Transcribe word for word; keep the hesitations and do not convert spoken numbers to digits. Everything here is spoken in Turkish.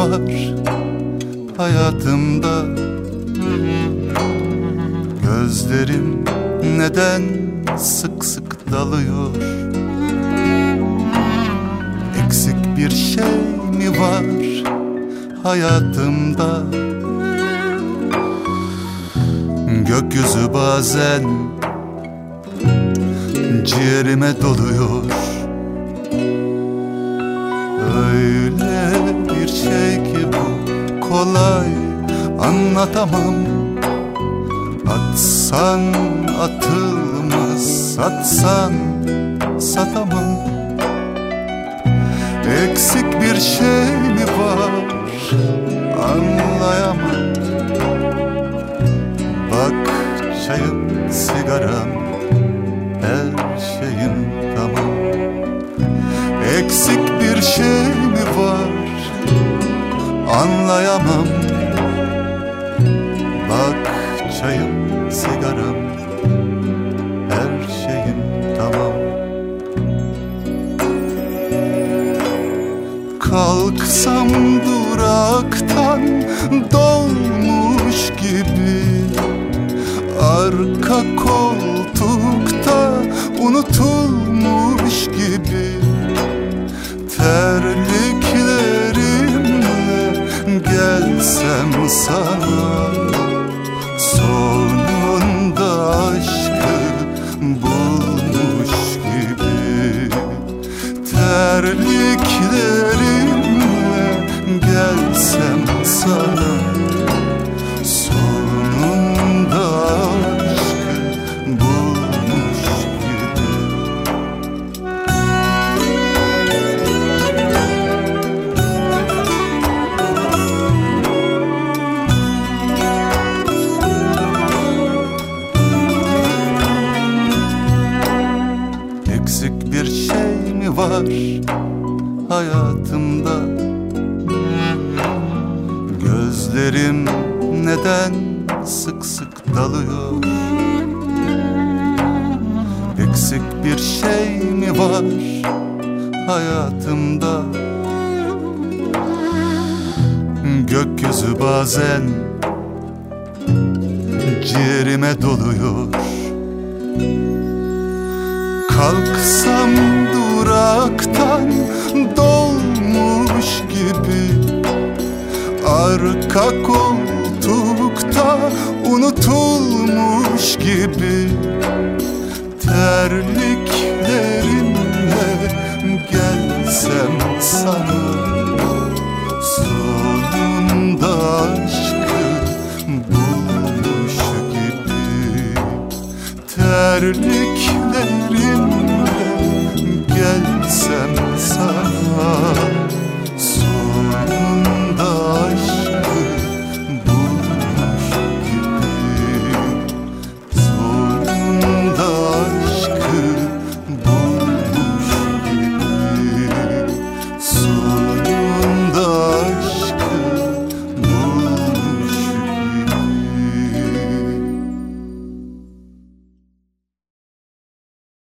var hayatımda? Gözlerim neden sık sık dalıyor? Eksik bir şey mi var hayatımda? Gökyüzü bazen ciğerime doluyor. Öyle bir şey ki bu, kolay anlatamam. Atsan atılmaz, satsan satamam. Eksik bir şey mi var anlayamam. Bak çayım, sigaram, her şeyim tamam. Eksik bir şey mi var anlayamam. Bak çayım, sigaram, her şeyim tamam. Kalksam duraktan dolmuş gibi, arka koltukta unutulmuş gibi, terliklerimle gelsem sana, sonunda aşkı bulmuş gibi. Terliklerimle gelsem sana, sonunda aşkı bulmuş gibi. Eksik bir şey mi var hayatımda? Gözlerim neden sık sık dalıyor? Eksik bir şey mi var hayatımda? Gökyüzü bazen ciğerime doluyor. Kalksam duraktan dolmuş gibi, arka koltukta unutulmuş gibi, terliklerimle gelsem sana, sonunda aşkı bulmuş gibi. Terliklerimle